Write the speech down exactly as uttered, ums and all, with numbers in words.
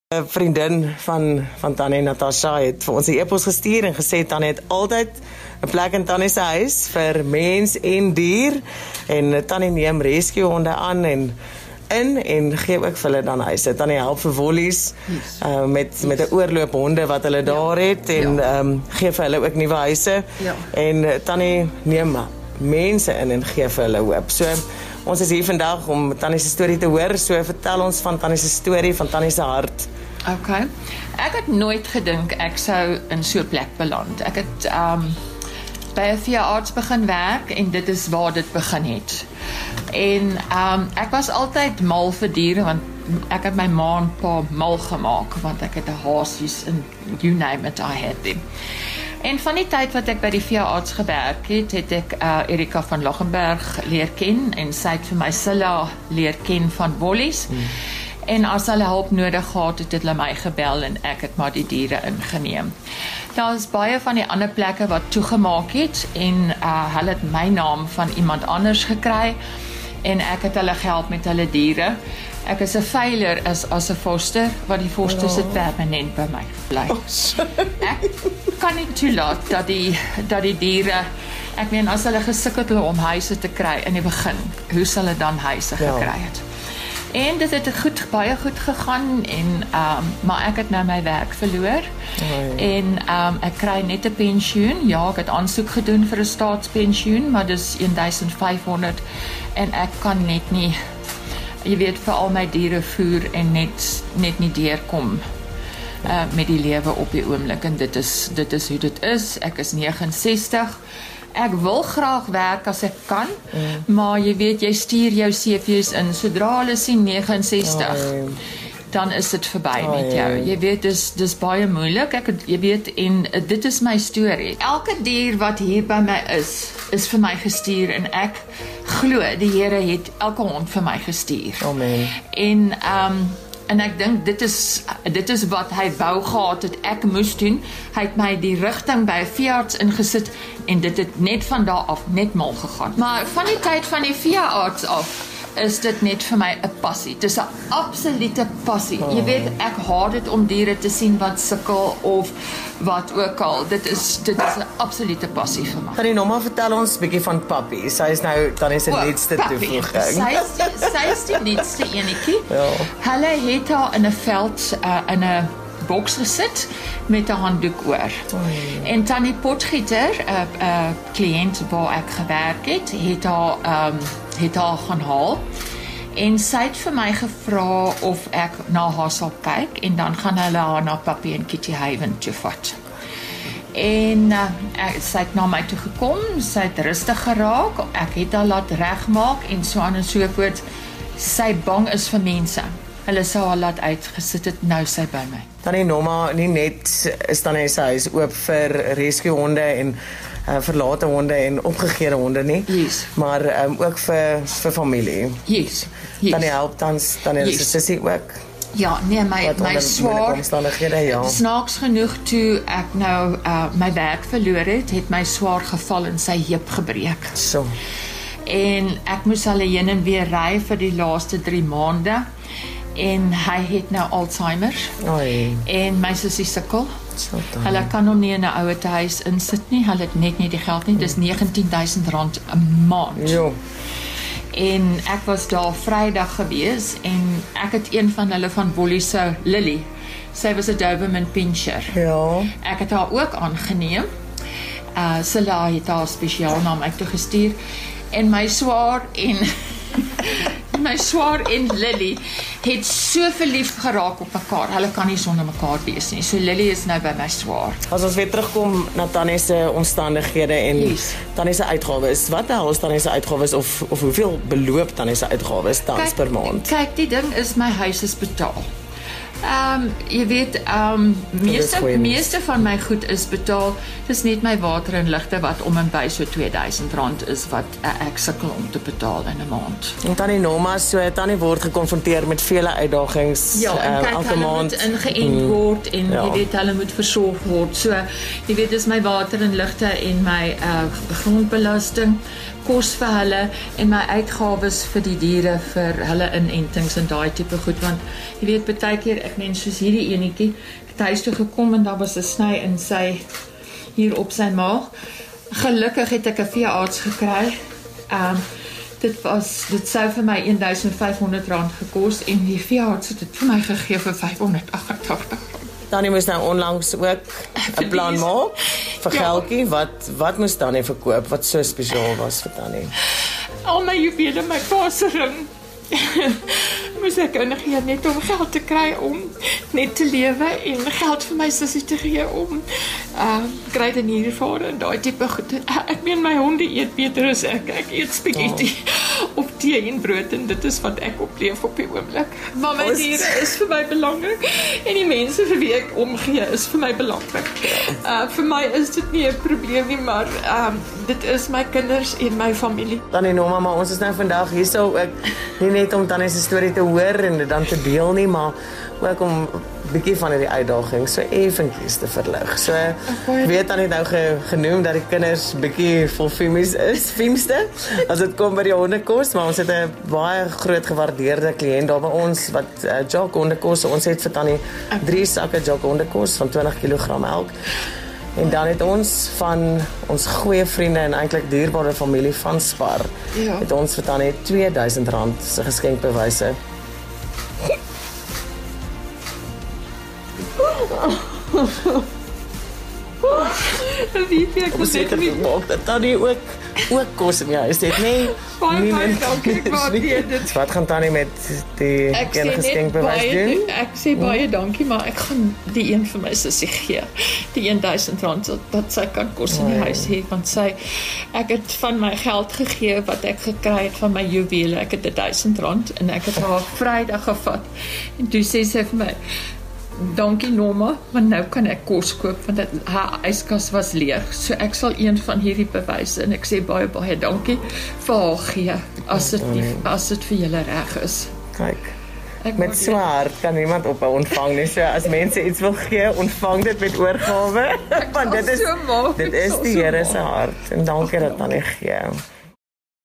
'n vriendin van, van Tannie Natasha het vir ons 'n e-pos gestuur en gesê Tannie het altyd 'n plek in Tannie se huis vir mens en dier en Tannie neem rescue honde aan en in en gee ook vir hulle dan huise. Tannie help vir wollies yes. uh, met yes. met 'n oorloop honde wat hulle ja. daar het en ja. um, gee vir hulle ook nuwe huise ja. en uh, Tannie neem mense in en gee vir hulle hoop. So ons is hier vandag om Tannie se storie te hoor. So vertel ons van Tannie se storie, van Tannie se hart. OK. Ek het nooit gedink ek sou in so 'n plek beland. Ek het um by 'n veearts begin werk en dit is waar dit begin het. En um ek was altyd mal vir diere want ek het my ma en pa mal gemaak want ek het 'n hasies en you name it, I had them. En van die tyd wat ek by die veearts gewerk het, het ek uh, Erika van Loggenberg leer ken en sy het vir my Silla leer ken van wollies. Hmm. En as hulle hulp nodig gehad het, het hulle my gebel en ek het maar die diere ingeneem. Daar is baie van die ander plekke wat toegemaak het en uh, hulle het my naam van iemand anders gekry en ek het hulle gehelp met hulle diere. Ek is 'n failure as as 'n foster, wat die fosters het permanent by my gebly. Oh, ek kan nie toelaat dat die dat die diere, ek meen as hulle gesukkel het om huise te kry in die begin, hoe sal hulle dan huise ja. gekry het? En dit het goed, baie goed gegaan en um, maar ek het nou my werk verloor oh, ja. en um, ek kry net 'n pensioen. Ja, ek het aansoek gedoen vir 'n staatspensioen, maar dis een vyfhonderd en ek kan net nie, jy weet, vir al my diere voer en net net nie deurkom uh, met die lewe op die oomblik en dit is dit is hoe dit is. Ek is negentig en sestig. Ek wil graag werk as ek kan, mm. maar jy weet, jy stuur jou C V's in, sodra hulle sien negentig en sestig, oh, dan is dit verby oh, met jou. Jy weet, dis, dis baie moeilik, ek, jy weet, en dit is my storie. Elke dier wat hier by my is, is vir my gestuur, en ek glo, die Here het elke hond vir my gestuur. Amen. En, um, en ek dink, dit is, dit is wat hy wou gehad het, ek moes doen. Hy het my die rigting by 'n veearts ingesit, en dit het net van daar af net mal gegaan. Maar van die tyd van die veearts af, is dit net vir my 'n passie. Dit is 'n absolute passie. Oh. Jy weet, ek haat dit om diere te sien wat sukkel of wat ook al. Dit is dit is 'n absolute passie vir my. Tannie Norma, vertel ons 'n bietjie van Pappie. Sy is nou Tannie se nuutste toevoeging. Sy is die, sy is die nuutste enetjie. Ja. Hulle het haar in 'n veld uh, in 'n boks gesit met 'n handdoek oor. Oei. En Tannie Potgieter, 'n uh, uh, kliënt waar ek gewerk het, het haar um, het haar gaan haal en sy het vir my gevra of ek na haar sal kyk en dan gaan hulle haar na Pappie en Kitty Haven toe vat. En uh, ek, sy het na my toe gekom, sy het rustig geraak, ek het haar laat regmaak en so aan en so voort. Sy bang is vir mense. Hulle sou haar laat uitgesit het, nou sy by my. Tannie Norma, nie net is Tannie se huis oop vir rescue honde en uh, verlate honde en opgegeede honde nie, yes. maar um, ook vir vir familie. Yes. Yes. Tannie help tans Tannie se yes. sussie ook. Ja, nee, my my swaar. Ja. Snaaks genoeg toe ek nou uh, my werk verloor het, het my swaar geval en sy heup gebreek. So. En ek moes hulle heen en weer ry vir die laaste drie maande. En hy het nou Alzheimer. Oei. En my sussie sukkel. So hulle kan hom nie in 'n ouete huis insit nie. Hulle het net nie die geld nie. Dis negentien duisend rand 'n maand. Jo. En ek was daar Vrydag gewees en ek het een van hulle van Wollie se Lily. Sy was 'n Doberman Pinscher. Ja. Ek het haar ook aangeneem. Uh Silla het haar spesiaal na my toe gestuur en my swaar en my swaar en Lily het so verlief geraak op mekaar. Hulle kan nie sonder mekaar wees nie. So Lily is nou by my swaar. As ons weer terugkom na Tannie se omstandighede en yes. Tannie se uitgawes, wat behels Tannie se uitgawes of of hoeveel beloop Tannie se uitgawes tans per maand? Kyk, die ding is my huis is betaal. Ehm um, jy weet, ehm um, meeste meeste van my goed is betaal. Dis net my water en ligte wat om en by so twee duisend rand is wat uh, ek sukkel om te betaal in 'n maand. En Tannie Norma, so Tannie word gekonfronteer met vele uitdagings ja, en kyk, uh, elke hulle maand. Moet ingeënt word en ja. jy weet hulle moet versorg word. So jy weet dis my water en ligte en my uh, grondbelasting kos vir hulle en my uitgawes vir die diere vir hulle inentings en daai tipe goed, want jy weet baie keer ek mens soos hierdie enetjie het huis toe gekom en daar was 'n sny in sy hier op sy maag. Gelukkig het ek 'n veearts gekry. Um, dit was dit sou vir my een duisend vyf honderd rand gekos en die veearts het dit vir my gegee vir vyfhonderdagtagtig rand. Tannie moes nou onlangs ook 'n plan maak vir Ja. geldjie. Wat wat moes Tannie verkoop wat so spesiaal was vir Tannie? Al my juwele, my pa se ring. Moes ek ingee net om geld te kry om net te lewe en geld vir my sussie te gee om uh, kruideniervaar en daai tipe goed. Ek meen my honde eet beter as ek. Ek eet spaghetti oh. op tee en brood en dit is wat ek opleef op die oomblik. Maar my diere is vir my belangrik en die mense vir wie ek omgee is vir my belangrik. Uh, vir my is dit nie 'n probleem nie, maar um, dit is my kinders en my familie. Tannie Norma, maar ons is nou vandag hier so ook nie net om Tannie se storie te hoor en dit dan te deel nie, maar ook om 'n bietjie van die uitdaging so effentjies te verlig. So ek weet Tannie nou ge, genoem dat die kinders bietjie vol femies is, fiemste, as dit kom by die hondekos, maar ons het 'n baie groot gewaardeerde kliënt daar by ons wat uh, Jock hondekos, ons het vir Tannie drie sakke Jock hondekos van twintig kilogram elk. En dan het ons van ons goeie vriende en eintlik dierbare familie van Spar, ja. het ons vir Tannie twee duisend rand se geskenkbewyse. Weet jy, ek moet Seker gemaak dat Tannie ook ook kos in die huis het, nee. Baie baie dankie, ek waardeer dit. Wat gaan Tannie met die een geskenkbewys doen? Ek sê baie dankie, maar ek gaan die een vir my sussie gee. Die een duisend rand dat sy kan kos in die huis hê, want sy ek het van my geld gegee wat ek gekry het van my juwele. Ek het duisend rand en ek het haar Vrydag gevat. En toe sê sy vir my, dankie Norma, want nou kan ek kos koop want dit, haar yskas was leeg. So ek sal een van hierdie bewyse en ek sê baie baie dankie vir haar gee as dit as dit vir julle reg is. Kyk. Ek met so hart kan niemand ophou ontvang nie. So as mense iets wil gee, ontvang dit met oorgawe. Want dit is so maak, dit is die Here se hart en dankie dat Tannie gee.